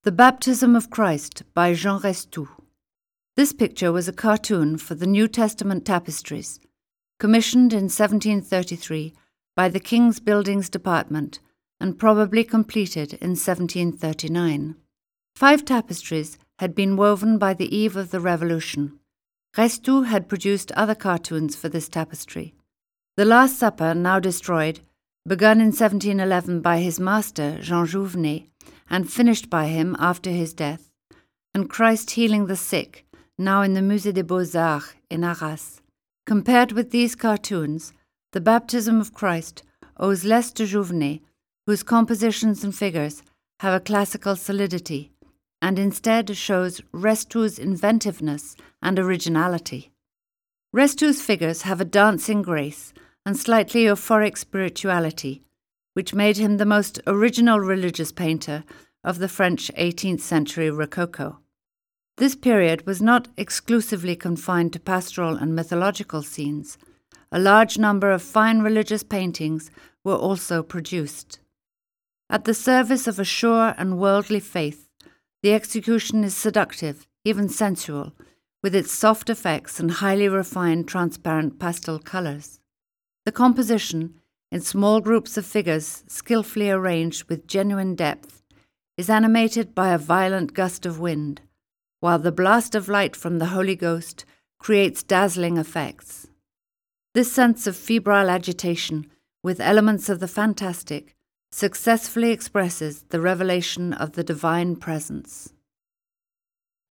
The Baptism of Christ by Jean Restou. This picture was a cartoon for the New Testament tapestries, commissioned in 1733 by the King's Buildings Department and probably completed in 1739. 5 tapestries had been woven by the eve of the Revolution. Restou had produced other cartoons for this tapestry. The Last Supper, now destroyed, begun in 1711 by his master, Jean Jouvenet, and finished by him after his death, and Christ healing the sick, now in the Musée des Beaux-Arts in Arras. Compared with these cartoons, the Baptism of Christ owes less to Jouvenet, whose compositions and figures have a classical solidity, and instead shows Restou's inventiveness and originality. Restou's figures have a dancing grace and slightly euphoric spirituality, which made him the most original religious painter of the French 18th century Rococo. This period was not exclusively confined to pastoral and mythological scenes. A large number of fine religious paintings were also produced. At the service of a sure and worldly faith, the execution is seductive, even sensual, with its soft effects and highly refined transparent pastel colors. The composition, in small groups of figures skillfully arranged with genuine depth, is animated by a violent gust of wind, while the blast of light from the Holy Ghost creates dazzling effects. This sense of febrile agitation, with elements of the fantastic, successfully expresses the revelation of the divine presence.